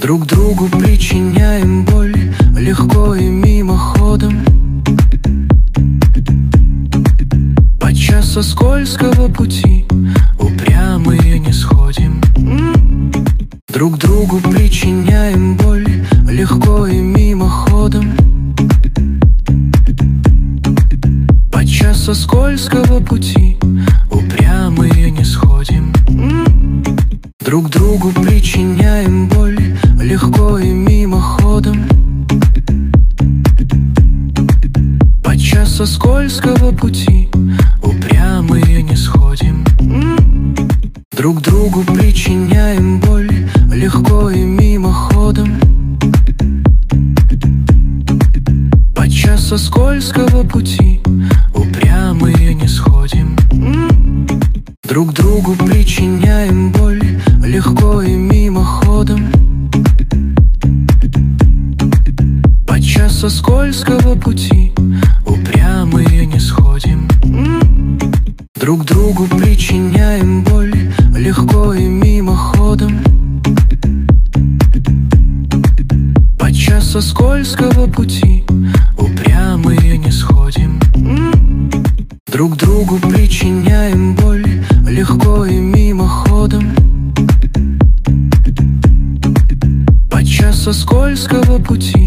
Друг другу причиняем боль легко и мимоходом. Подчас со скользкого пути упрямые не сходим. Друг другу причиняем боль легко и мимоходом. Подчас со скользкого пути упрямые не сходим. Друг другу причиняем боль легко и мимоходом. Подчас со скользкого пути упрямые не сходим. Друг другу причиняем боль легко и мимоходом. Подчас со скользкого пути упрямые не сходим. Друг другу причиняем боль легко и мимоходом. Подчас со скользкого пути упрямые не сходим. Друг другу причиняем боль легко и мимоходом. Подчас со скользкого пути упрямые не сходим. Друг другу причиняем боль легко и мимоходом. Подчас со скользкого пути